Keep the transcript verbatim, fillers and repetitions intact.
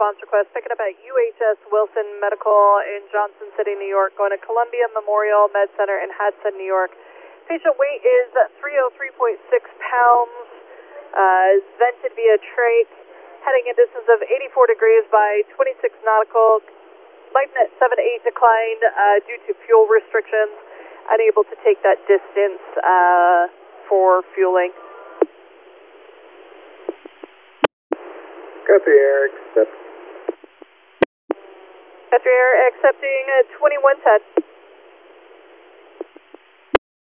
response request, picking up at U H S Wilson Medical in Johnson City, New York, going to Columbia Memorial Med Center in Hudson, New York. Patient weight is three oh three point six pounds, uh, vented via trach, heading a distance of eighty-four degrees by twenty-six nautical, life net seven eight declined uh, due to fuel restrictions, unable to take that distance uh, for fueling. Guthrie Air, accept. Guthrie Air accepting uh, twenty-one ten.